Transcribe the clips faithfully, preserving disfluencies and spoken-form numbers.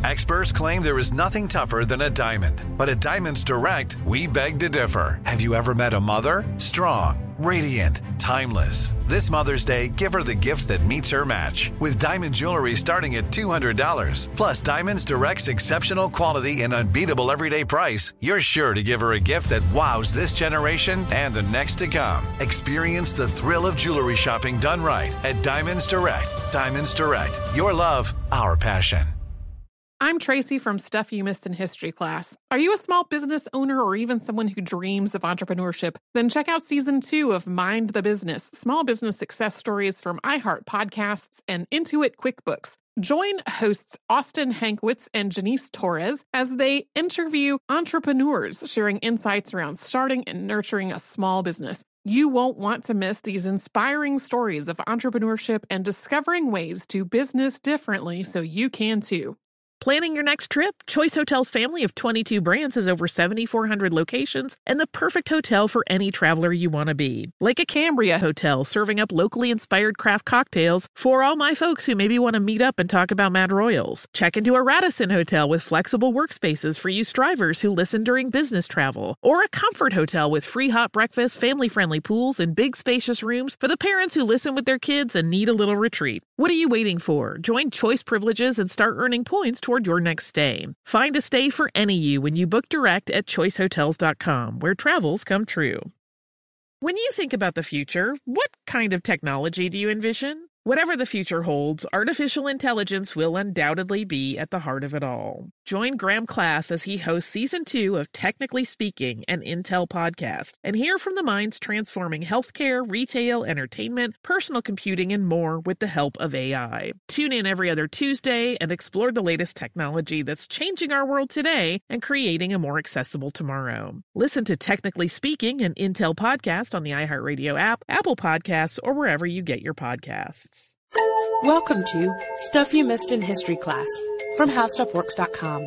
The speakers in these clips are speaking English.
Experts claim there is nothing tougher than a diamond. But at Diamonds Direct, we beg to differ. Have you ever met a mother? Strong, radiant, timeless. This Mother's Day, give her the gift that meets her match. With diamond jewelry starting at two hundred dollars. Plus Diamonds Direct's exceptional quality and unbeatable everyday price, you're sure to give her a gift that wows this generation and the next to come. Experience the thrill of jewelry shopping done right at Diamonds Direct. Diamonds Direct. Your love, our passion. I'm Tracy from Stuff You Missed in History class. Are you a small business owner or even someone who dreams of entrepreneurship? Then check out season two of Mind the Business, small business success stories from iHeart Podcasts and Intuit QuickBooks. Join hosts Austin Hankwitz and Janice Torres as they interview entrepreneurs sharing insights around starting and nurturing a small business. You won't want to miss these inspiring stories of entrepreneurship and discovering ways to business differently so you can too. Planning your next trip? Choice Hotels' family of twenty-two brands has over seven thousand four hundred locations and the perfect hotel for any traveler you want to be. Like a Cambria Hotel, serving up locally inspired craft cocktails for all my folks who maybe want to meet up and talk about Mad Royals. Check into a Radisson Hotel with flexible workspaces for you strivers who listen during business travel. Or a Comfort Hotel with free hot breakfast, family-friendly pools, and big spacious rooms for the parents who listen with their kids and need a little retreat. What are you waiting for? Join Choice Privileges and start earning points toward your next stay. Find a stay for any you when you book direct at choice hotels dot com, where travels come true. When you think about the future, what kind of technology do you envision? Whatever the future holds, artificial intelligence will undoubtedly be at the heart of it all. Join Graham Class as he hosts season two of Technically Speaking, an Intel podcast, and hear from the minds transforming healthcare, retail, entertainment, personal computing, and more with the help of A I. Tune in every other Tuesday and explore the latest technology that's changing our world today and creating a more accessible tomorrow. Listen to Technically Speaking, an Intel podcast on the iHeartRadio app, Apple Podcasts, or wherever you get your podcasts. Welcome to Stuff You Missed in History class from how stuff works dot com.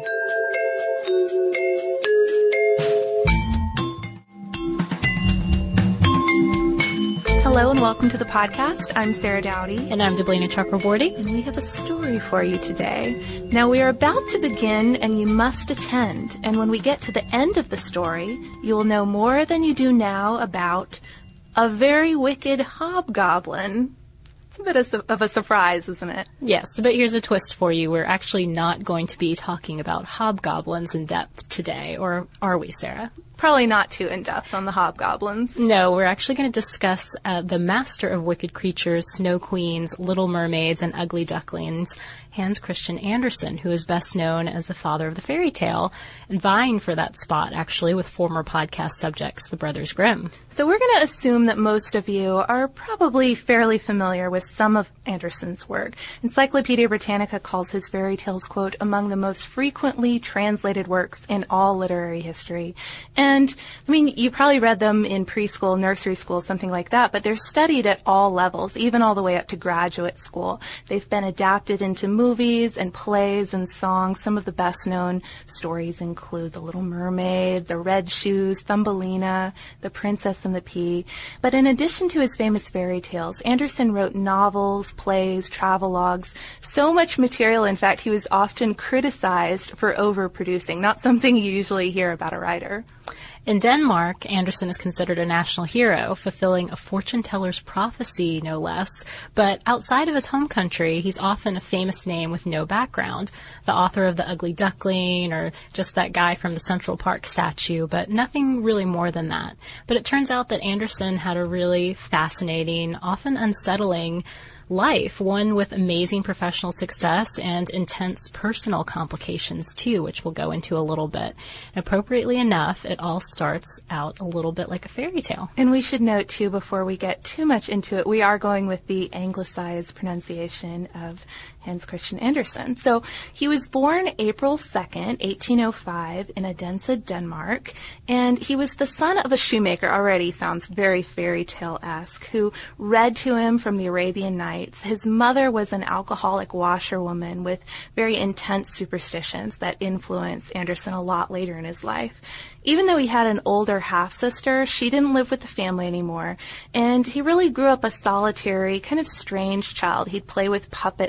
Hello and welcome to the podcast. I'm Sarah Dowdy. And I'm Deblina Chakraborty. And we have a story for you today. Now we are about to begin and you must attend. And when we get to the end of the story, you will know more than you do now about a very wicked hobgoblin. A bit of a surprise, isn't it? Yes, but here's a twist for you. We're actually not going to be talking about hobgoblins in depth today, or are we, Sarah? Probably not too in-depth on the hobgoblins. No, we're actually going to discuss uh, the master of wicked creatures, snow queens, little mermaids, and ugly ducklings, Hans Christian Andersen, who is best known as the father of the fairy tale, and vying for that spot, actually, with former podcast subjects, the Brothers Grimm. So we're going to assume that most of you are probably fairly familiar with some of Andersen's work. Encyclopedia Britannica calls his fairy tales, quote, among the most frequently translated works in all literary history. And, I mean, you probably read them in preschool, nursery school, something like that, but they're studied at all levels, even all the way up to graduate school. They've been adapted into movies and plays and songs. Some of the best-known stories include The Little Mermaid, The Red Shoes, Thumbelina, The Princess and the Pea. But in addition to his famous fairy tales, Andersen wrote novels, plays, travelogues, so much material, in fact, he was often criticized for overproducing, not something you usually hear about a writer. In Denmark, Andersen is considered a national hero, fulfilling a fortune teller's prophecy, no less. But outside of his home country, he's often a famous name with no background. The author of The Ugly Duckling, or just that guy from the Central Park statue, but nothing really more than that. But it turns out that Andersen had a really fascinating, often unsettling life, one with amazing professional success and intense personal complications too, which we'll go into a little bit. Appropriately enough, it all starts out a little bit like a fairy tale. And we should note too, before we get too much into it, we are going with the anglicized pronunciation of Hans Christian Andersen. So he was born April second, eighteen oh five in Odense, Denmark, and he was the son of a shoemaker, already sounds very fairy tale-esque, who read to him from the Arabian Nights. His mother was an alcoholic washerwoman with very intense superstitions that influenced Andersen a lot later in his life. Even though he had an older half-sister, she didn't live with the family anymore, and he really grew up a solitary, kind of strange child. He'd play with puppets for entertainment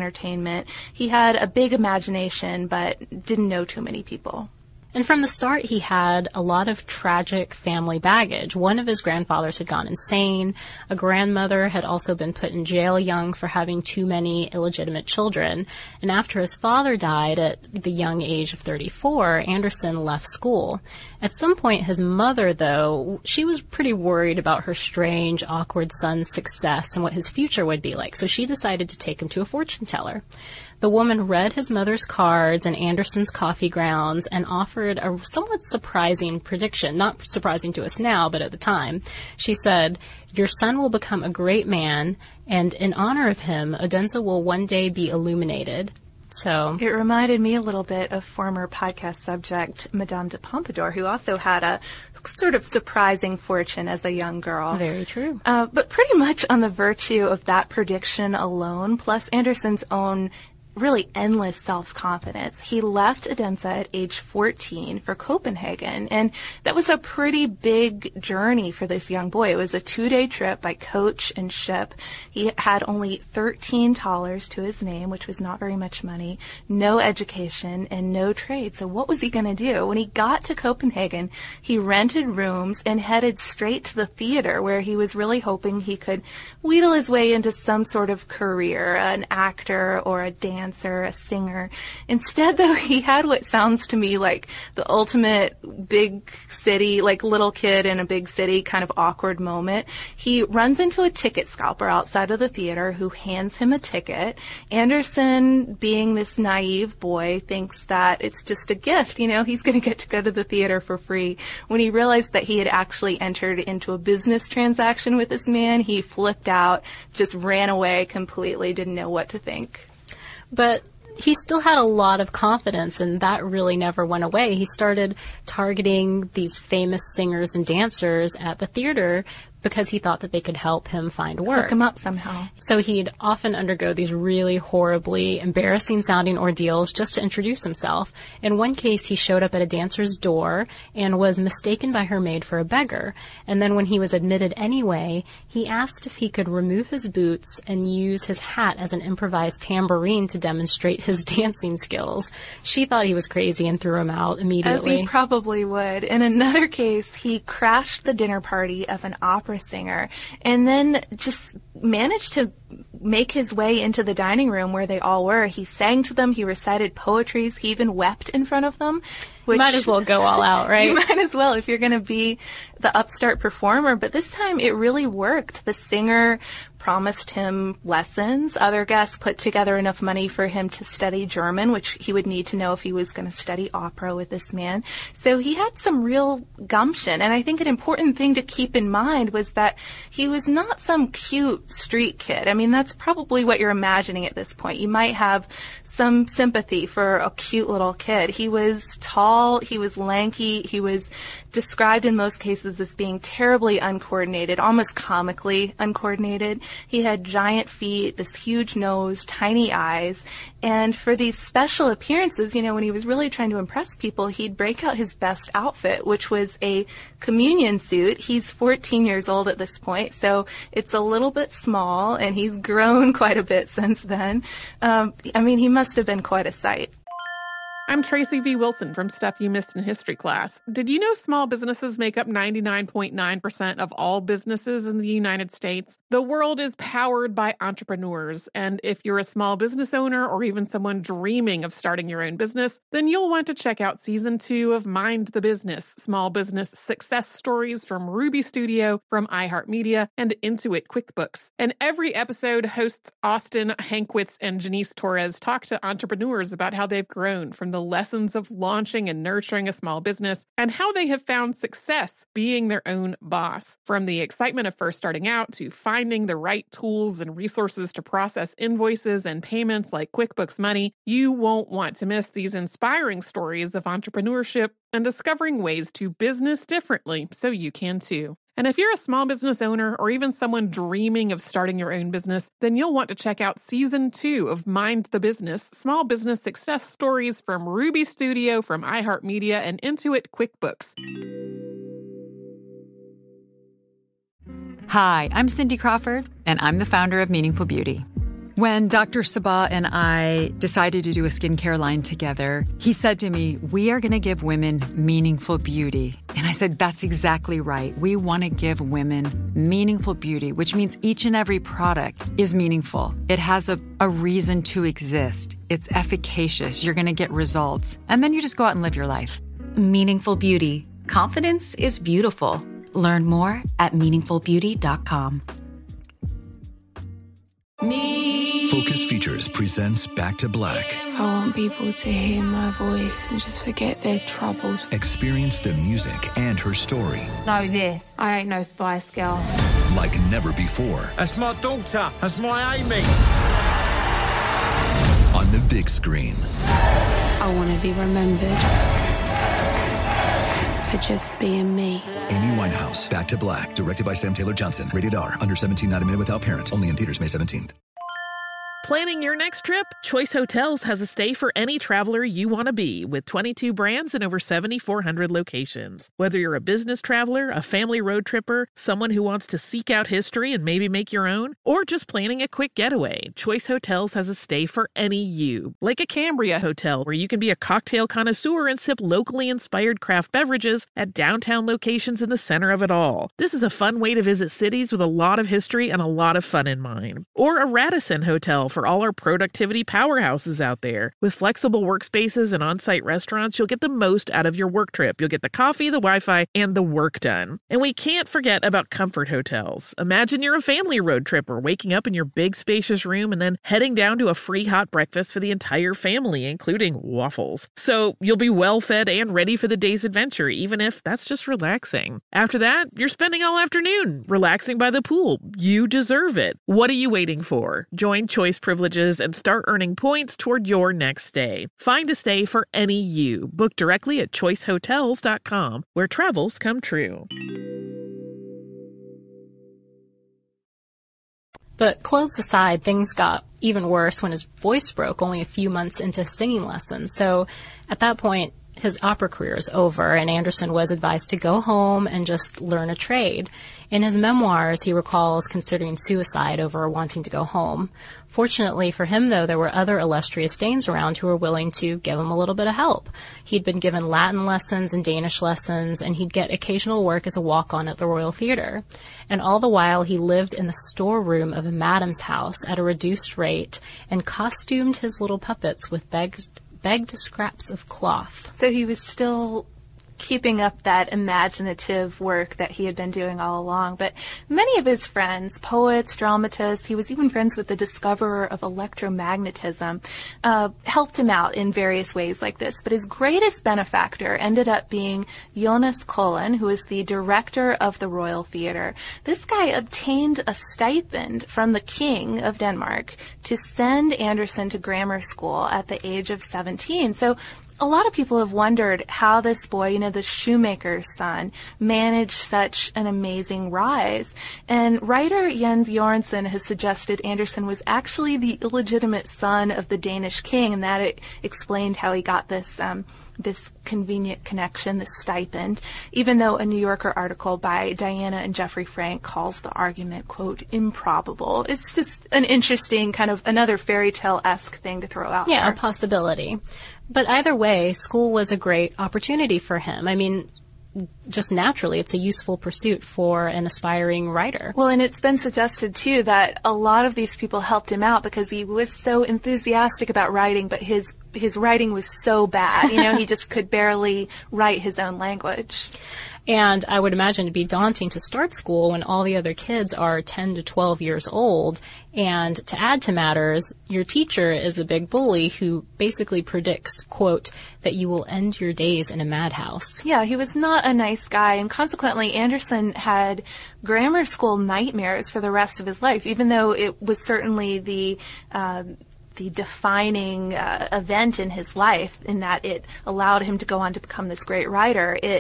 entertainment. He had a big imagination, but didn't know too many people. And from the start, he had a lot of tragic family baggage. One of his grandfathers had gone insane. A grandmother had also been put in jail young for having too many illegitimate children. And after his father died at the young age of thirty-four, Anderson left school. At some point, his mother, though, she was pretty worried about her strange, awkward son's success and what his future would be like. So she decided to take him to a fortune teller. The woman read his mother's cards and Anderson's coffee grounds and offered a somewhat surprising prediction. Not surprising to us now, but at the time. She said, "Your son will become a great man, and in honor of him, Odense will one day be illuminated." So it reminded me a little bit of former podcast subject Madame de Pompadour, who also had a sort of surprising fortune as a young girl. Very true. Uh, but pretty much on the virtue of that prediction alone, plus Anderson's own really endless self-confidence, he left Odense at age fourteen for Copenhagen. And that was a pretty big journey for this young boy. It was a two-day trip by coach and ship. He had only thirteen thalers to his name, which was not very much money, no education, and no trade. So what was he going to do? When he got to Copenhagen, he rented rooms and headed straight to the theater, where he was really hoping he could wheedle his way into some sort of career, an actor or a dancer, a singer. Instead, though, he had what sounds to me like the ultimate big city, like little kid in a big city kind of awkward moment. He runs into a ticket scalper outside of the theater who hands him a ticket. Anderson, being this naive boy, thinks that it's just a gift. You know, he's going to get to go to the theater for free. When he realized that he had actually entered into a business transaction with this man, he flipped out, just ran away completely, didn't know what to think. But he still had a lot of confidence, and that really never went away. He started targeting these famous singers and dancers at the theater because he thought that they could help him find work. Hook him up somehow. So he'd often undergo these really horribly embarrassing-sounding ordeals just to introduce himself. In one case, he showed up at a dancer's door and was mistaken by her maid for a beggar. And then when he was admitted anyway, he asked if he could remove his boots and use his hat as an improvised tambourine to demonstrate his dancing skills. She thought he was crazy and threw him out immediately. As he probably would. In another case, he crashed the dinner party of an opera singer and then just managed to make his way into the dining room where they all were. He sang to them, he recited poetry, he even wept in front of them. Which, you might as well go all out, right? You might as well if you're going to be the upstart performer. But this time it really worked. The singer promised him lessons. Other guests put together enough money for him to study German, which he would need to know if he was going to study opera with this man. So he had some real gumption. And I think an important thing to keep in mind was that he was not some cute street kid. I mean, that's probably what you're imagining at this point. You might have some sympathy for a cute little kid. He was tall, he was lanky, he was described in most cases as being terribly uncoordinated, almost comically uncoordinated. He had giant feet, this huge nose, tiny eyes, and for these special appearances, you know, when he was really trying to impress people, he'd break out his best outfit, which was a communion suit. He's fourteen years old at this point, so it's a little bit small, and he's grown quite a bit since then. Um, I mean, he must have been quite a sight. I'm Tracy V. Wilson from Stuff You Missed in History Class. Did you know small businesses make up ninety-nine point nine percent of all businesses in the United States? The world is powered by entrepreneurs, and if you're a small business owner or even someone dreaming of starting your own business, then you'll want to check out Season two of Mind the Business, Small Business Success Stories from Ruby Studio, from iHeartMedia, and Intuit QuickBooks. And every episode, hosts Austin Hankwitz and Janice Torres talk to entrepreneurs about how they've grown from the the lessons of launching and nurturing a small business, and how they have found success being their own boss. From the excitement of first starting out to finding the right tools and resources to process invoices and payments like QuickBooks Money, you won't want to miss these inspiring stories of entrepreneurship and discovering ways to business differently so you can too. And if you're a small business owner or even someone dreaming of starting your own business, then you'll want to check out Season two of Mind the Business, Small Business Success Stories from Ruby Studio, from iHeartMedia, and Intuit QuickBooks. Hi, I'm Cindy Crawford, and I'm the founder of Meaningful Beauty. When Doctor Sabah and I decided to do a skincare line together, he said to me, we are going to give women meaningful beauty. And I said, that's exactly right. We want to give women meaningful beauty, which means each and every product is meaningful. It has a, a reason to exist. It's efficacious. You're going to get results. And then you just go out and live your life. Meaningful beauty. Confidence is beautiful. Learn more at meaningful beauty dot com. Me. Focus Features presents Back to Black. I want people to hear my voice and just forget their troubles. Experience the music and her story. Know this. I ain't no Spice Girl. Like never before. That's my daughter. That's my Amy. On the big screen. I want to be remembered for just being me. Amy Winehouse, Back to Black, directed by Sam Taylor Johnson. Rated R, under seventeen, not a minute without parent. Only in theaters May seventeenth. Planning your next trip? Choice Hotels has a stay for any traveler you want to be, with twenty-two brands and over seven thousand four hundred locations. Whether you're a business traveler, a family road tripper, someone who wants to seek out history and maybe make your own, or just planning a quick getaway, Choice Hotels has a stay for any you. Like a Cambria Hotel, where you can be a cocktail connoisseur and sip locally inspired craft beverages at downtown locations in the center of it all. This is a fun way to visit cities with a lot of history and a lot of fun in mind. Or a Radisson Hotel for all our productivity powerhouses out there. With flexible workspaces and on-site restaurants, you'll get the most out of your work trip. You'll get the coffee, the Wi-Fi, and the work done. And we can't forget about Comfort Hotels. Imagine you're a family road tripper, waking up in your big spacious room and then heading down to a free hot breakfast for the entire family, including waffles. So you'll be well fed and ready for the day's adventure, even if that's just relaxing. After that, you're spending all afternoon relaxing by the pool. You deserve it. What are you waiting for? Join Choice Privileges and start earning points toward your next stay. Find a stay for any you. Book directly at choice hotels dot com, where travels come true. But clothes aside, things got even worse when his voice broke only a few months into singing lessons. So at that point, his opera career is over, and Anderson was advised to go home and just learn a trade. In his memoirs, he recalls considering suicide over wanting to go home. Fortunately for him, though, there were other illustrious Danes around who were willing to give him a little bit of help. He'd been given Latin lessons and Danish lessons, and he'd get occasional work as a walk-on at the Royal Theatre. And all the while, he lived in the storeroom of a madam's house at a reduced rate and costumed his little puppets with begged begged scraps of cloth. So he was still keeping up that imaginative work that he had been doing all along. But many of his friends, poets, dramatists, he was even friends with the discoverer of electromagnetism, uh, helped him out in various ways like this. But his greatest benefactor ended up being Jonas Cullen, who is the director of the Royal Theatre. This guy obtained a stipend from the King of Denmark to send Anderson to grammar school at the age of seventeen. So a lot of people have wondered how this boy, you know, the shoemaker's son, managed such an amazing rise. And writer Jens Jorgensen has suggested Anderson was actually the illegitimate son of the Danish king, and that it explained how he got this um, this convenient connection, this stipend, even though a New Yorker article by Diana and Jeffrey Frank calls the argument, quote, improbable. It's just an interesting kind of another fairy tale-esque thing to throw out Yeah, there. a possibility. But either way, school was a great opportunity for him. I mean, just naturally, it's a useful pursuit for an aspiring writer. Well, and it's been suggested, too, that a lot of these people helped him out because he was so enthusiastic about writing, but his his writing was so bad. You know, he just could barely write his own language. And I would imagine it'd be daunting to start school when all the other kids are ten to twelve years old. And to add to matters, your teacher is a big bully who basically predicts, quote, that you will end your days in a madhouse. Yeah, he was not a nice guy, and consequently, Anderson had grammar school nightmares for the rest of his life, even though it was certainly the uh, the defining uh, event in his life in that it allowed him to go on to become this great writer. It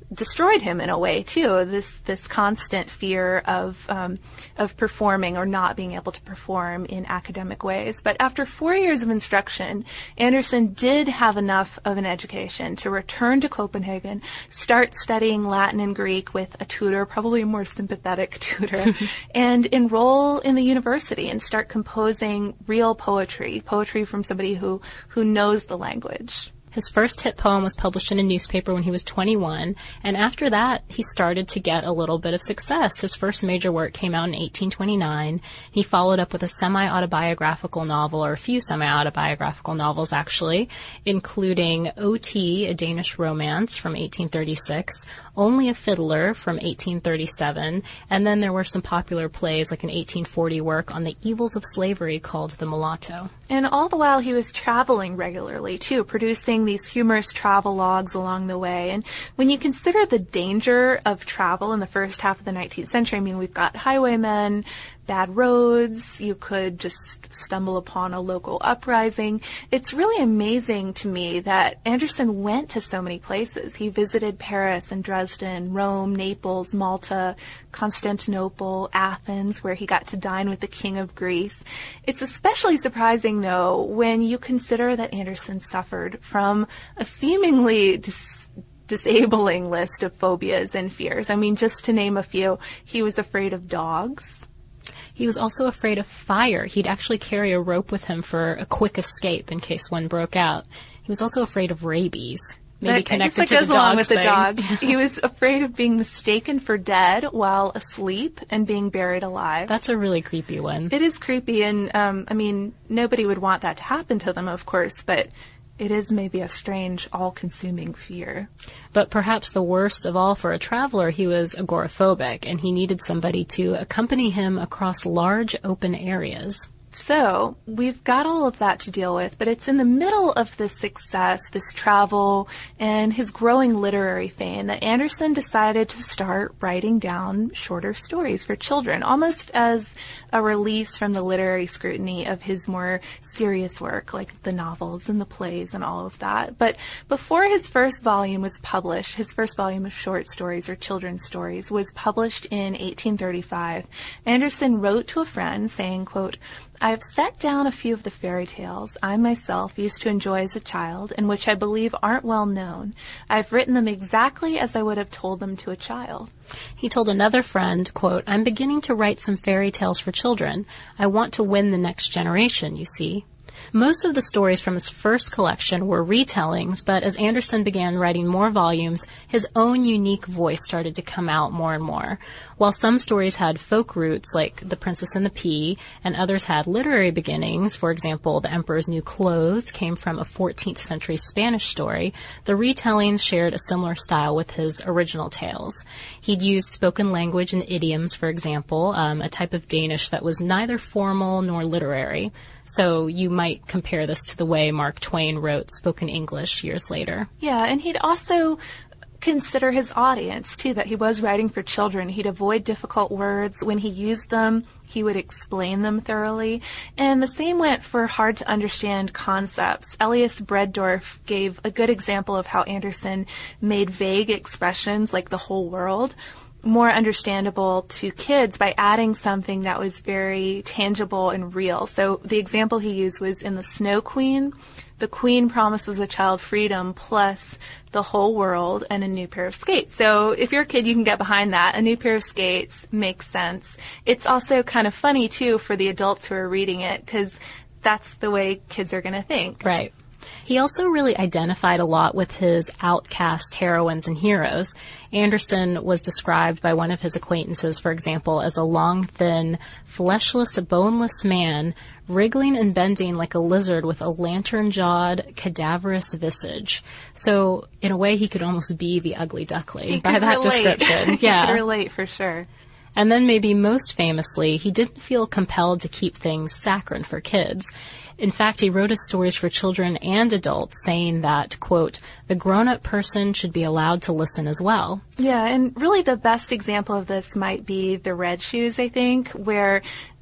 destroyed him in a way too. This this constant fear of um, of performing or not being able to perform in academic ways. But after four years of instruction, Andersen did have enough of an education to return to Copenhagen, start studying Latin and Greek with a tutor, probably a more sympathetic tutor, and enroll in the university and start composing real poetry, poetry from somebody who who knows the language. His first hit poem was published in a newspaper when he was twenty-one, and after that, he started to get a little bit of success. His first major work came out in eighteen twenty-nine. He followed up with a semi-autobiographical novel, or a few semi-autobiographical novels, actually, including O T, a Danish romance from eighteen thirty-six, Only a Fiddler from eighteen thirty-seven, and then there were some popular plays, like an eighteen forty work on the evils of slavery called The Mulatto. And all the while he was traveling regularly, too, producing these humorous travel logs along the way. And when you consider the danger of travel in the first half of the nineteenth century, I mean, we've got highwaymen, bad roads, you could just stumble upon a local uprising. It's really amazing to me that Andersen went to so many places. He visited Paris and Dresden, Rome, Naples, Malta, Constantinople, Athens, where he got to dine with the King of Greece. It's especially surprising, though, when you consider that Andersen suffered from a seemingly dis- disabling list of phobias and fears. I mean, just to name a few, he was afraid of dogs. He was also afraid of fire. He'd actually carry a rope with him for a quick escape in case one broke out. He was also afraid of rabies, maybe that, connected to the goes along with thing. the dogs. He was afraid of being mistaken for dead while asleep and being buried alive. That's a really creepy one. It is creepy, and um, I mean, nobody would want that to happen to them, of course, but it is maybe a strange, all-consuming fear. But perhaps the worst of all for a traveler, he was agoraphobic, and he needed somebody to accompany him across large open areas. So, we've got all of that to deal with, but it's in the middle of this success, this travel, and his growing literary fame that Andersen decided to start writing down shorter stories for children, almost as a release from the literary scrutiny of his more serious work, like the novels and the plays and all of that. But before his first volume was published, his first volume of short stories or children's stories was published in eighteen thirty-five, Andersen wrote to a friend saying, quote, "I have set down a few of the fairy tales I myself used to enjoy as a child and which I believe aren't well known. I've written them exactly as I would have told them to a child." He told another friend, quote, "I'm beginning to write some fairy tales for children. I want to win the next generation, you see." Most of the stories from his first collection were retellings, but as Andersen began writing more volumes, his own unique voice started to come out more and more. While some stories had folk roots, like The Princess and the Pea, and others had literary beginnings, for example, The Emperor's New Clothes came from a fourteenth century Spanish story, the retellings shared a similar style with his original tales. He'd use spoken language and idioms, for example, um, a type of Danish that was neither formal nor literary. So you might compare this to the way Mark Twain wrote spoken English years later. Yeah, and he'd also consider his audience, too, that he was writing for children. He'd avoid difficult words. When he used them, he would explain them thoroughly. And the same went for hard-to-understand concepts. Elias Breddorff gave a good example of how Andersen made vague expressions like the whole world more understandable to kids by adding something that was very tangible and real. So the example he used was in The Snow Queen. The queen promises a child freedom plus the whole world and a new pair of skates. So if you're a kid, you can get behind that. A new pair of skates makes sense. It's also kind of funny, too, for the adults who are reading it, because that's the way kids are going to think. Right. He also really identified a lot with his outcast heroines and heroes. Andersen was described by one of his acquaintances, for example, as a long, thin, fleshless, boneless man, wriggling and bending like a lizard with a lantern-jawed, cadaverous visage. So, in a way, he could almost be the ugly duckling he by that relate. description. He yeah. could relate, for sure. And then maybe most famously, he didn't feel compelled to keep things saccharine for kids. In fact, he wrote his stories for children and adults, saying that, quote, "the grown-up person should be allowed to listen as well." Yeah, and really the best example of this might be The Red Shoes, I think, where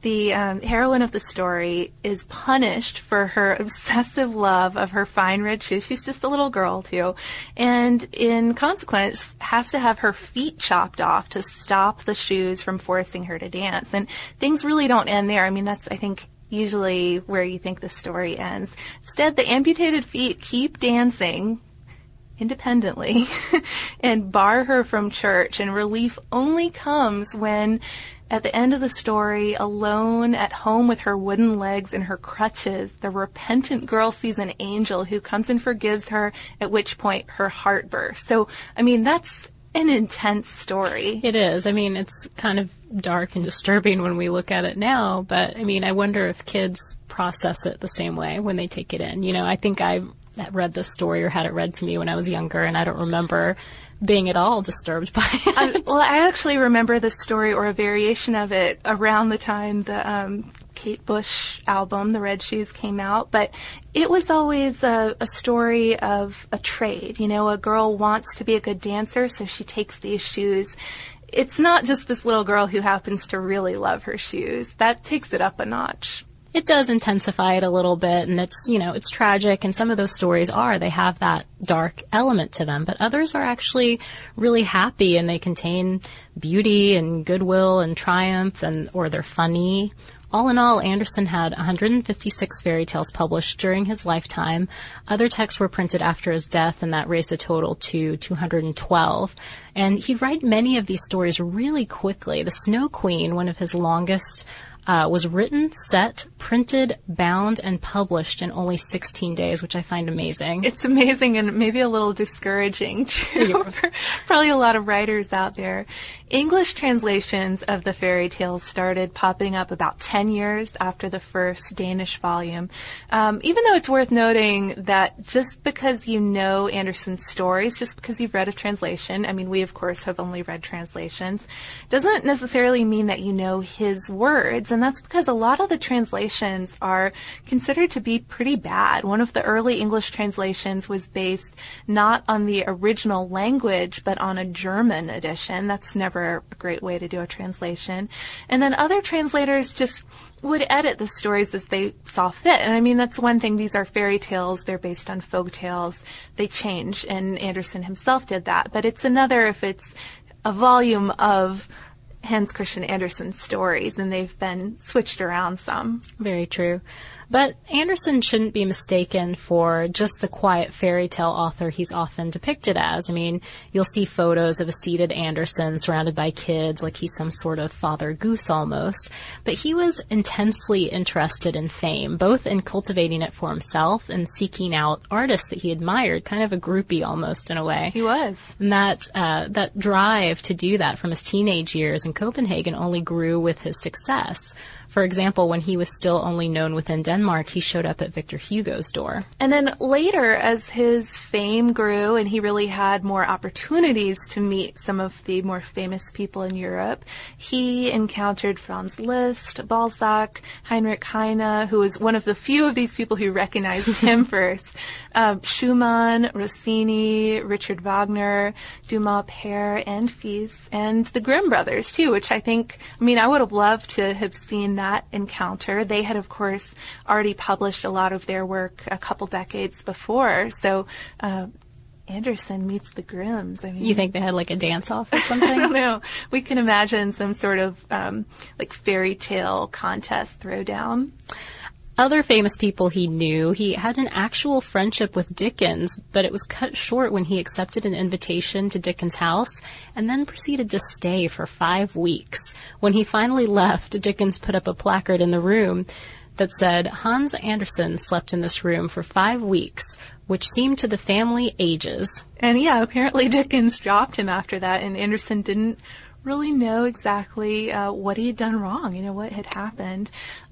the um, heroine of the story is punished for her obsessive love of her fine red shoes. She's just a little girl, too. And in consequence, has to have her feet chopped off to stop the shoes from forcing her to dance. And things really don't end there. I mean, that's, I think, usually where you think the story ends. Instead, the amputated feet keep dancing independently and bar her from church, and relief only comes when, at the end of the story, alone at home with her wooden legs and her crutches, the repentant girl sees an angel who comes and forgives her, at which point her heart bursts. So, I mean, that's an intense story. It is. I mean, it's kind of dark and disturbing when we look at it now, but I mean, I wonder if kids process it the same way when they take it in. You know, I think I read this story or had it read to me when I was younger, and I don't remember being at all disturbed by it. I, well, I actually remember the story, or a variation of it, around the time the um, Kate Bush album, The Red Shoes, came out. But it was always a, a story of a trade. You know, a girl wants to be a good dancer, so she takes these shoes. It's not just this little girl who happens to really love her shoes. That takes it up a notch. It does intensify it a little bit, and it's, you know, it's tragic, and some of those stories are, they have that dark element to them, but others are actually really happy, and they contain beauty and goodwill and triumph, and or they're funny. All in all, Anderson had one hundred fifty-six fairy tales published during his lifetime. Other texts were printed after his death, and that raised the total to two hundred twelve. And he'd write many of these stories really quickly. The Snow Queen, one of his longest, Uh, was written, set, printed, bound, and published in only sixteen days, which I find amazing. It's amazing and maybe a little discouraging, too, for probably a lot of writers out there. English translations of the fairy tales started popping up about ten years after the first Danish volume. Um, even though it's worth noting that just because you know Anderson's stories, just because you've read a translation, I mean, we, of course, have only read translations, doesn't necessarily mean that you know his words. And that's because a lot of the translations are considered to be pretty bad. One of the early English translations was based not on the original language, but on a German edition. That's never a great way to do a translation. And then other translators just would edit the stories as they saw fit. And I mean, that's one thing. These are fairy tales. They're based on folk tales. They change, and Anderson himself did that. But it's another if it's a volume of Hans Christian Andersen stories, and they've been switched around some. Very true. But Anderson shouldn't be mistaken for just the quiet fairy tale author he's often depicted as. I mean, you'll see photos of a seated Anderson surrounded by kids like he's some sort of Father Goose almost. But he was intensely interested in fame, both in cultivating it for himself and seeking out artists that he admired, kind of a groupie almost in a way. He was. And that, uh, that drive to do that from his teenage years in Copenhagen only grew with his success. For example, when he was still only known within Denmark, he showed up at Victor Hugo's door. And then later, as his fame grew and he really had more opportunities to meet some of the more famous people in Europe, he encountered Franz Liszt, Balzac, Heinrich Heine, who was one of the few of these people who recognized him first, uh, Schumann, Rossini, Richard Wagner, Dumas père and fils, and the Grimm brothers, too, which I think, I mean, I would have loved to have seen that encounter. They had, of course, already published a lot of their work a couple decades before. So uh, Anderson meets the Grimms. I mean, you think they had like a dance-off or something? I don't know. We can imagine some sort of um, like fairy tale contest throwdown. Other famous people he knew, he had an actual friendship with Dickens, but it was cut short when he accepted an invitation to Dickens' house and then proceeded to stay for five weeks. When he finally left, Dickens put up a placard in the room that said, Hans Andersen slept in this room for five weeks, which seemed to the family ages. And yeah, apparently Dickens dropped him after that, and Anderson didn't really know exactly uh, what he had done wrong, you know, what had happened.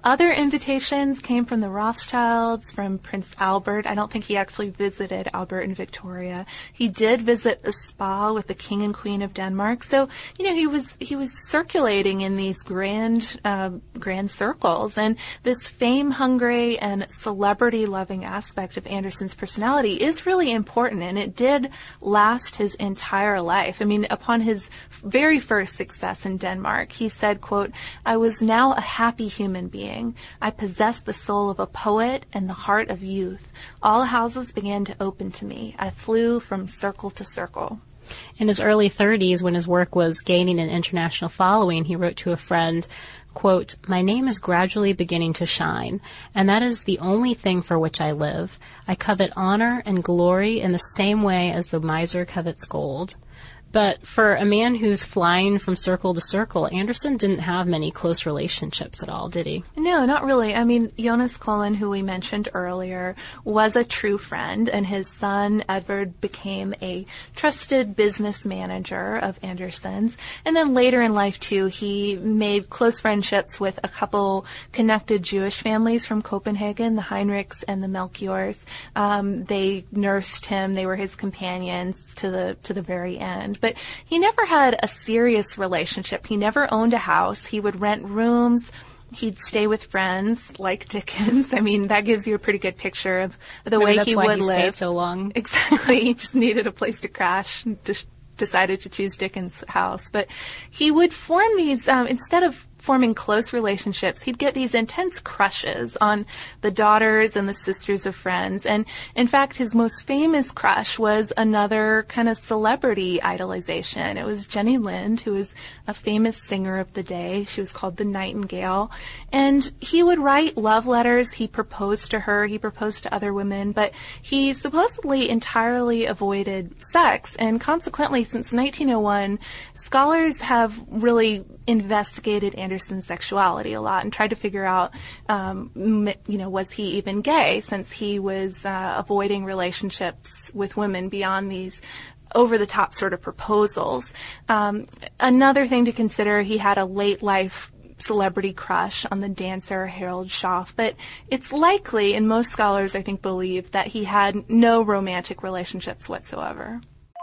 Other invitations came from the Rothschilds, from Prince Albert. I don't think he actually visited Albert and Victoria. He did visit a spa with the King and Queen of Denmark. So, you know, he was he was circulating in these grand uh, grand circles. And this fame-hungry and celebrity-loving aspect of Anderson's personality is really important, and it did last his entire life. I mean, upon his very first success in Denmark, he said, quote, "I was now a happy human being. I possessed the soul of a poet and the heart of youth. All houses began to open to me. I flew from circle to circle." In his early thirties, when his work was gaining an international following, he wrote to a friend, quote, "My name is gradually beginning to shine, and that is the only thing for which I live. I covet honor and glory in the same way as the miser covets gold." But for a man who's flying from circle to circle, Anderson didn't have many close relationships at all, did he? No, not really. I mean, Jonas Cullen, who we mentioned earlier, was a true friend, and his son, Edvard, became a trusted business manager of Anderson's. And then later in life, too, he made close friendships with a couple connected Jewish families from Copenhagen, the Heinrichs and the Melchiors. Um, they nursed him. They were his companions to the to the very end. But he never had a serious relationship. He never owned a house. He would rent rooms. He'd stay with friends like Dickens. I mean, that gives you a pretty good picture of the Maybe way that's he why would he live. Stayed so long. Exactly. He just needed a place to crash and de- decided to choose Dickens' house. But he would form these, um, instead of forming close relationships, he'd get these intense crushes on the daughters and the sisters of friends. And in fact, his most famous crush was another kind of celebrity idolization. It was Jenny Lind, who was a famous singer of the day. She was called the Nightingale. And he would write love letters. He proposed to her. He proposed to other women. But he supposedly entirely avoided sex. And consequently, since nineteen oh one, scholars have really investigated Anderson's sexuality a lot and tried to figure out, um, you know, was he even gay, since he was uh, avoiding relationships with women beyond these over-the-top sort of proposals. Um, another thing to consider, he had a late-life celebrity crush on the dancer Harold Schaff, but it's likely, and most scholars I think believe, that he had no romantic relationships whatsoever.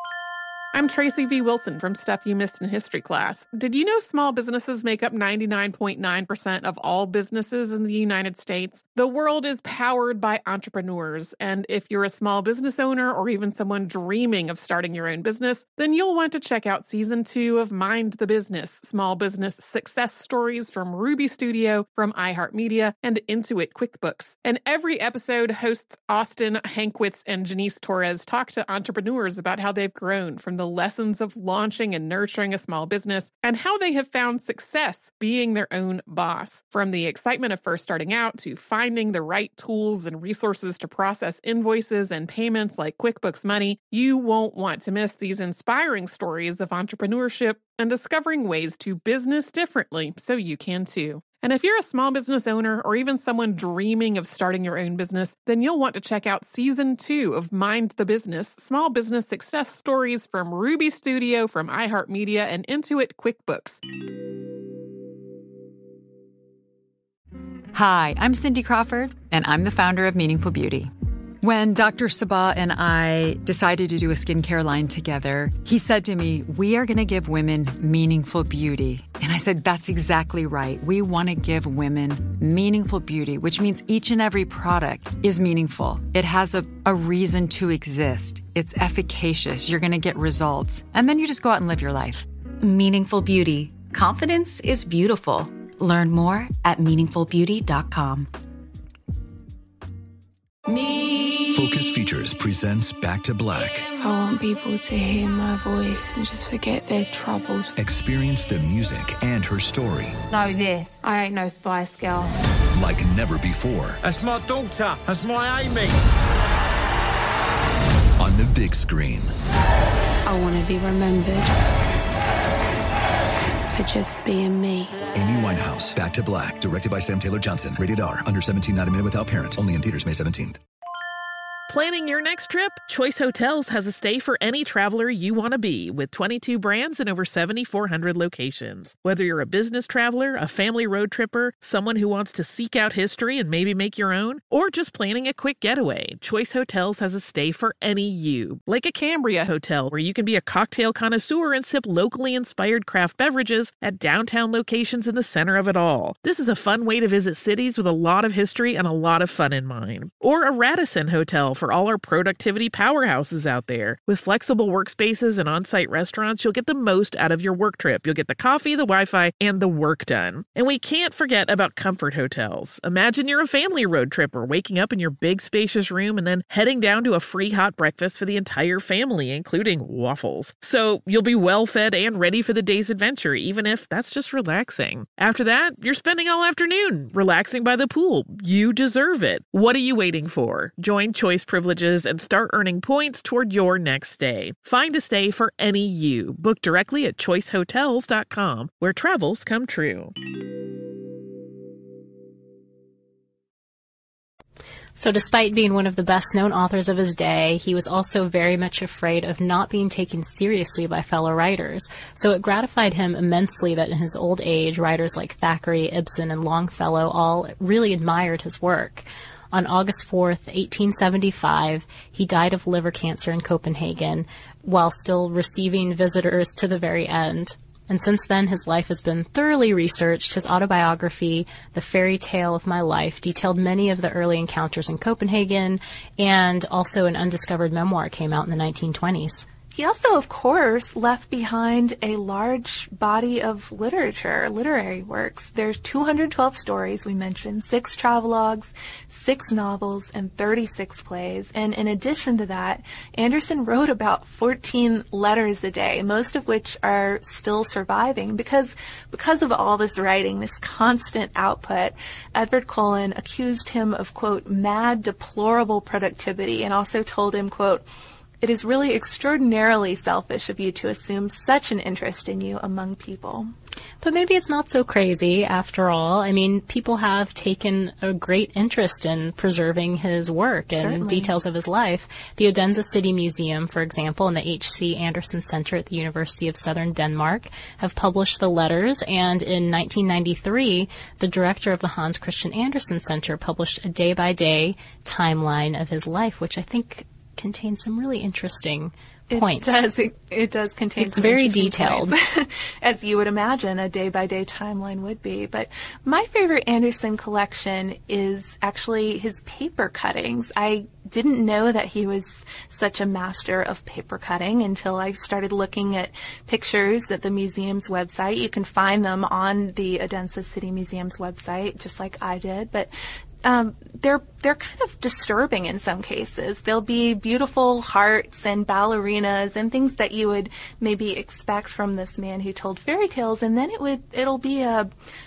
I'm Tracy V. Wilson from Stuff You Missed in History Class. Did you know small businesses make up ninety-nine point nine percent of all businesses in the United States? The world is powered by entrepreneurs, and if you're a small business owner or even someone dreaming of starting your own business, then you'll want to check out Season two of Mind the Business, Small Business Success Stories from Ruby Studio, from iHeartMedia, and Intuit QuickBooks. And every episode, hosts Austin Hankwitz and Janice Torres talk to entrepreneurs about how they've grown from the the lessons of launching and nurturing a small business, and how they have found success being their own boss. From the excitement of first starting out to finding the right tools and resources to process invoices and payments like QuickBooks Money, you won't want to miss these inspiring stories of entrepreneurship and discovering ways to business differently so you can too. And if you're a small business owner or even someone dreaming of starting your own business, then you'll want to check out Season two of Mind the Business, Small Business Success Stories from Ruby Studio, from iHeartMedia, and Intuit QuickBooks. Hi, I'm Cindy Crawford, and I'm the founder of Meaningful Beauty. When Doctor Sabah and I decided to do a skincare line together, he said to me, "We are going to give women meaningful beauty." And I said, "That's exactly right. We want to give women meaningful beauty," which means each and every product is meaningful. It has a, a reason to exist. It's efficacious. You're going to get results. And then you just go out and live your life. Meaningful Beauty. Confidence is beautiful. Learn more at meaningful beauty dot com. Me. Focus Features presents Back to Black. I want people to hear my voice and just forget their troubles. Experience the music and her story. Know this, I ain't no Spice Girl. Like never before. That's my daughter. That's my Amy. On the big screen. I want to be remembered for just being me. Amy Winehouse, Back to Black, directed by Sam Taylor Johnson. Rated R, under seventeen, not a minute without parent. Only in theaters May seventeenth. Planning your next trip? Choice Hotels has a stay for any traveler you want to be, with twenty-two brands and over seven thousand four hundred locations. Whether you're a business traveler, a family road tripper, someone who wants to seek out history and maybe make your own, or just planning a quick getaway, Choice Hotels has a stay for any you. Like a Cambria Hotel, where you can be a cocktail connoisseur and sip locally inspired craft beverages at downtown locations in the center of it all. This is a fun way to visit cities with a lot of history and a lot of fun in mind. Or a Radisson Hotel for all our productivity powerhouses out there. With flexible workspaces and on-site restaurants, you'll get the most out of your work trip. You'll get the coffee, the Wi-Fi, and the work done. And we can't forget about Comfort Hotels. Imagine you're a family road tripper, waking up in your big spacious room and then heading down to a free hot breakfast for the entire family, including waffles. So you'll be well fed and ready for the day's adventure, even if that's just relaxing. After that, you're spending all afternoon relaxing by the pool. You deserve it. What are you waiting for? Join Choice Privileges and start earning points toward your next stay. Find a stay for any you. Book directly at choice hotels dot com, where travels come true. So despite being one of the best-known authors of his day, he was also very much afraid of not being taken seriously by fellow writers. So it gratified him immensely that in his old age, writers like Thackeray, Ibsen, and Longfellow all really admired his work. On August fourth, eighteen seventy-five, he died of liver cancer in Copenhagen while still receiving visitors to the very end. And since then, his life has been thoroughly researched. His autobiography, The Fairy Tale of My Life, detailed many of the early encounters in Copenhagen, and also an undiscovered memoir came out in the nineteen twenties. He also, of course, left behind a large body of literature, literary works. There's two hundred twelve stories, we mentioned, six travelogues, six novels, and thirty-six plays. And in addition to that, Anderson wrote about fourteen letters a day, most of which are still surviving because, because of all this writing, this constant output. Edward Cullen accused him of, quote, mad, deplorable productivity, and also told him, quote, "It is really extraordinarily selfish of you to assume such an interest in you among people." But maybe it's not so crazy after all. I mean, people have taken a great interest in preserving his work and Certainly. details of his life. The Odense City Museum, for example, and the H C Andersen Center at the University of Southern Denmark have published the letters, and in nineteen ninety-three, the director of the Hans Christian Andersen Center published a day-by-day timeline of his life, which I think contains some really interesting points. It does. It, it does contain. It's some very interesting detailed, points, as you would imagine a day-by-day timeline would be. But my favorite Andersen collection is actually his paper cuttings. I didn't know that he was such a master of paper cutting until I started looking at pictures at the museum's website. You can find them on the Odense City Museum's website, just like I did. But Um, they're they're kind of disturbing in some cases. There'll be beautiful hearts and ballerinas and things that you would maybe expect from this man who told fairy tales, and then it would it'll be a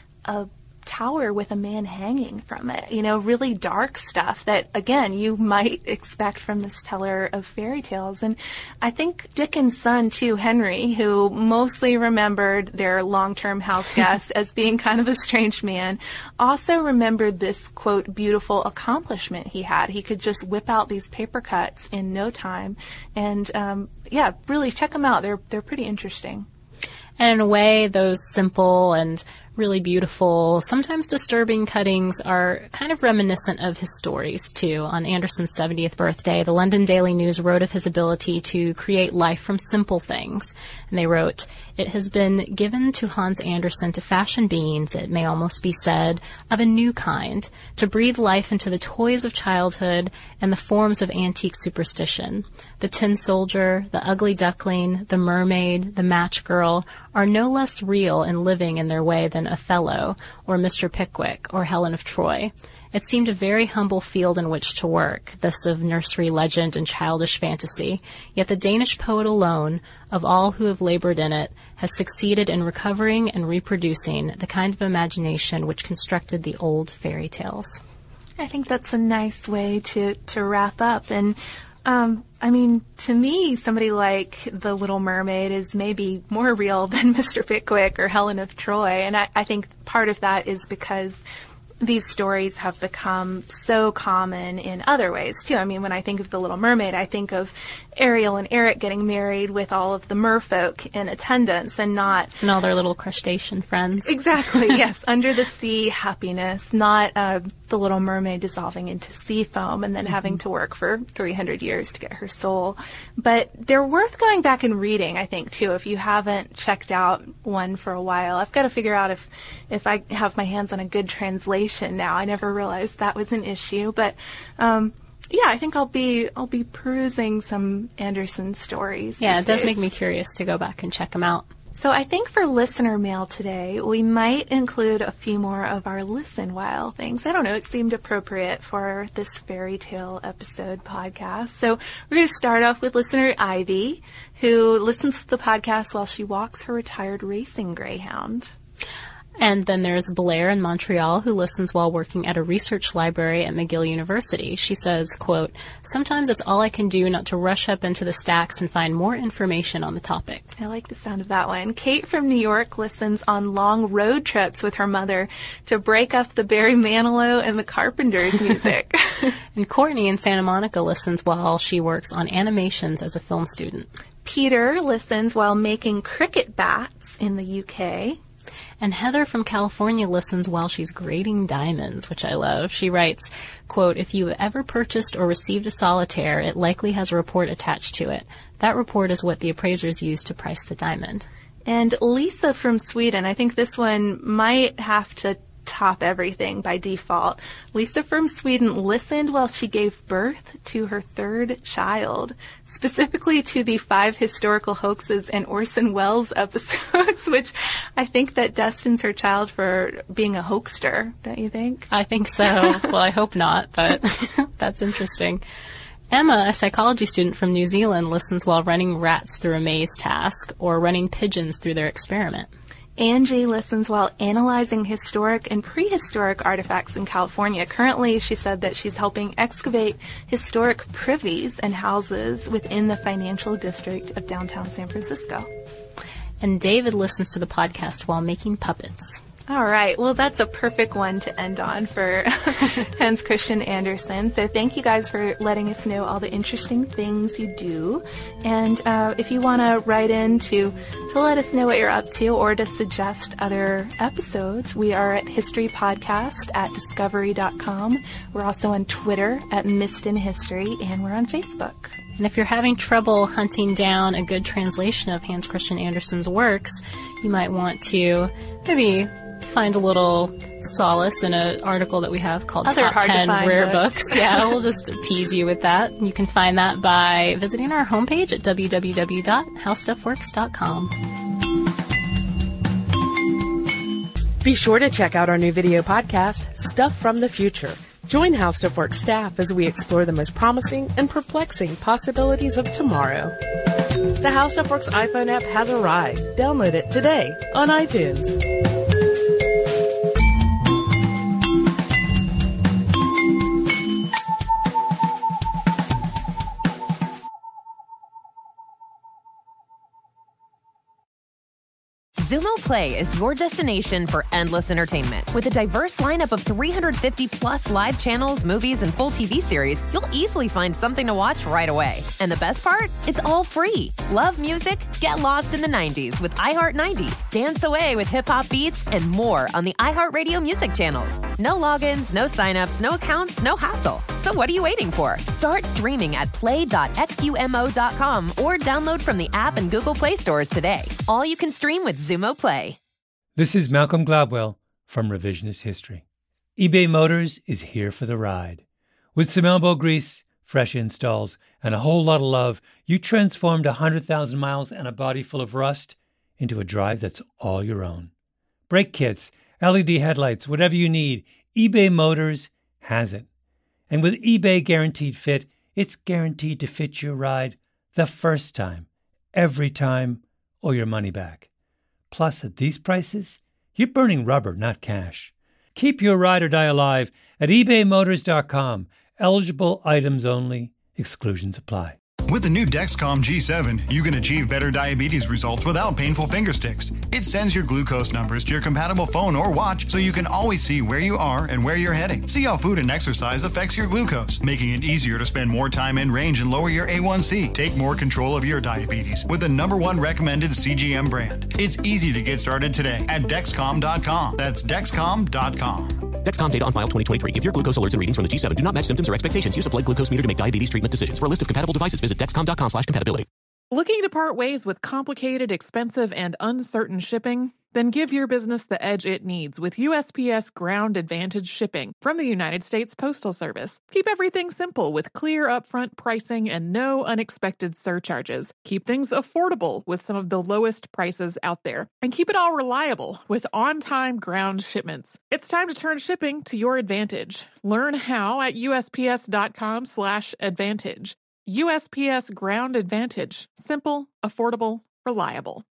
a tower with a man hanging from it. You know, really dark stuff that, again, you might expect from this teller of fairy tales. And I think Dickens' son, too, Henry, who mostly remembered their long-term house guest as being kind of a strange man, also remembered this, quote, beautiful accomplishment he had. He could just whip out these paper cuts in no time. And, um, yeah, really check them out. They're, they're pretty interesting. And in a way, those simple and really beautiful, sometimes disturbing cuttings are kind of reminiscent of his stories, too. On Andersen's seventieth birthday, the London Daily News wrote of his ability to create life from simple things. And they wrote, "It has been given to Hans Andersen to fashion beings, it may almost be said, of a new kind, to breathe life into the toys of childhood and the forms of antique superstition. The tin soldier, the ugly duckling, the mermaid, the match girl are no less real and living in their way than Othello, or Mister Pickwick, or Helen of Troy. It seemed a very humble field in which to work, this of nursery legend and childish fantasy, yet the Danish poet alone, of all who have labored in it, has succeeded in recovering and reproducing the kind of imagination which constructed the old fairy tales." I think that's a nice way to, to wrap up. And Um, I mean, to me, somebody like The Little Mermaid is maybe more real than Mister Pickwick or Helen of Troy. And I, I think part of that is because these stories have become so common in other ways, too. I mean, when I think of The Little Mermaid, I think of Ariel and Eric getting married with all of the merfolk in attendance and not... And all their little crustacean friends. Exactly, yes. Under the sea happiness, not uh, The Little Mermaid dissolving into sea foam and then mm-hmm. having to work for three hundred years to get her soul. But they're worth going back and reading, I think, too, if you haven't checked out one for a while. I've got to figure out if, if I have my hands on a good translation now. I never realized that was an issue, but um, yeah, I think I'll be I'll be perusing some Anderson stories. Yeah, it does days. make me curious to go back and check them out. So I think for listener mail today, we might include a few more of our Listen While things. I don't know, it seemed appropriate for this fairy tale episode podcast. So we're going to start off with listener Ivy, who listens to the podcast while she walks her retired racing greyhound. And then there's Blair in Montreal, who listens while working at a research library at McGill University. She says, quote, "Sometimes it's all I can do not to rush up into the stacks and find more information on the topic." I like the sound of that one. Kate from New York listens on long road trips with her mother to break up the Barry Manilow and the Carpenters music. And Courtney in Santa Monica listens while she works on animations as a film student. Peter listens while making cricket bats in the U K. And Heather from California listens while she's grading diamonds, which I love. She writes, quote, "If you have ever purchased or received a solitaire, it likely has a report attached to it. That report is what the appraisers use to price the diamond." And Lisa from Sweden, I think this one might have to top everything by default. Lisa from Sweden listened while she gave birth to her third child, specifically to the Five Historical Hoaxes and Orson Welles episodes, which I think that destines her child for being a hoaxster, don't you think? I think so. Well, I hope not, but that's interesting. Emma, a psychology student from New Zealand, listens while running rats through a maze task or running pigeons through their experiment. Angie listens while analyzing historic and prehistoric artifacts in California. Currently, she said that she's helping excavate historic privies and houses within the financial district of downtown San Francisco. And David listens to the podcast while making puppets. All right. Well, that's a perfect one to end on for Hans Christian Andersen. So thank you guys for letting us know all the interesting things you do. And uh, if you want to write in to, to let us know what you're up to or to suggest other episodes, we are at historypodcast at discovery dot com. We're also on Twitter at Missed in History, and we're on Facebook. And if you're having trouble hunting down a good translation of Hans Christian Andersen's works, you might want to maybe find a little solace in an article that we have called Other Top ten Rare books. books. Yeah, we'll just tease you with that. You can find that by visiting our homepage at w w w dot how stuff works dot com. Be sure to check out our new video podcast, Stuff from the Future. Join How Stuff Works staff as we explore the most promising and perplexing possibilities of tomorrow. The How Stuff Works iPhone app has arrived. Download it today on iTunes. Xumo Play is your destination for endless entertainment. With a diverse lineup of three hundred fifty plus live channels, movies, and full T V series, you'll easily find something to watch right away. And the best part? It's all free. Love music? Get lost in the nineties with iHeart nineties. Dance away with hip-hop beats and more on the iHeartRadio music channels. No logins, no signups, no accounts, no hassle. So what are you waiting for? Start streaming at play dot xumo dot com or download from the app and Google Play stores today. All you can stream with Xumo Play. This is Malcolm Gladwell from Revisionist History. eBay Motors is here for the ride. With some elbow grease, fresh installs, and a whole lot of love, you transformed one hundred thousand miles and a body full of rust into a drive that's all your own. Brake kits, L E D headlights, whatever you need, eBay Motors has it. And with eBay Guaranteed Fit, it's guaranteed to fit your ride the first time, every time, or your money back. Plus, at these prices, you're burning rubber, not cash. Keep your ride or die alive at ebay motors dot com. Eligible items only. Exclusions apply. With the new Dexcom G seven, you can achieve better diabetes results without painful finger sticks. It sends your glucose numbers to your compatible phone or watch so you can always see where you are and where you're heading. See how food and exercise affects your glucose, making it easier to spend more time in range and lower your A one C. Take more control of your diabetes with the number one recommended C G M brand. It's easy to get started today at Dexcom dot com. That's Dexcom dot com. Dexcom data on file twenty twenty-three. If your glucose alerts and readings from the G seven do not match symptoms or expectations, use a blood glucose meter to make diabetes treatment decisions. For a list of compatible devices, visit Dexcom dot com slash compatibility. Looking to part ways with complicated, expensive, and uncertain shipping? Then give your business the edge it needs with U S P S Ground Advantage shipping from the United States Postal Service. Keep everything simple with clear upfront pricing and no unexpected surcharges. Keep things affordable with some of the lowest prices out there. And keep it all reliable with on-time ground shipments. It's time to turn shipping to your advantage. Learn how at U S P S dot com slash advantage. U S P S Ground Advantage. Simple, affordable, reliable.